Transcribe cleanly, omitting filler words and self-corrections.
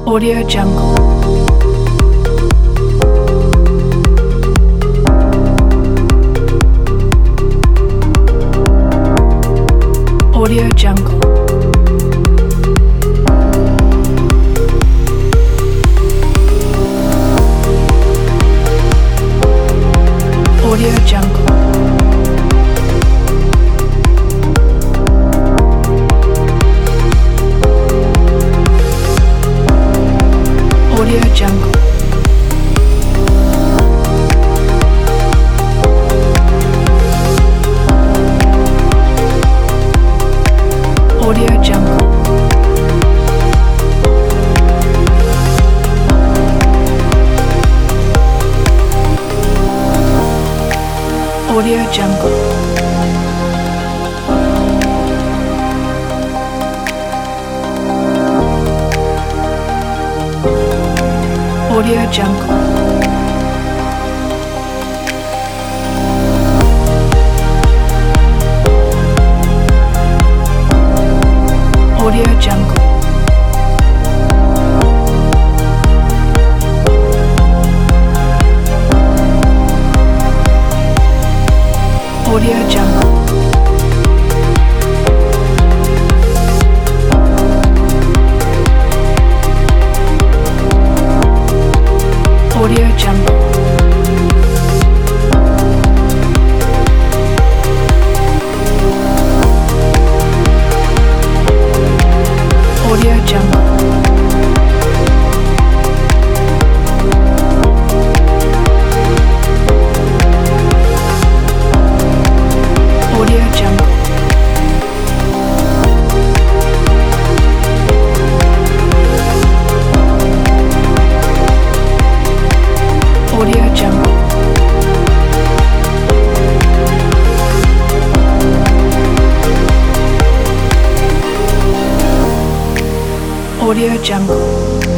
Audio Jungle. Audio Jungle. Audio Jungle. Audio Jungle. Audio Jungle. Audio Jungle. Audio Jungle. Audio Jungle. Audio Jungle. Audio Jungle. Audio Jungle. Audio Jungle. Audio Jungle. Audio Jungle.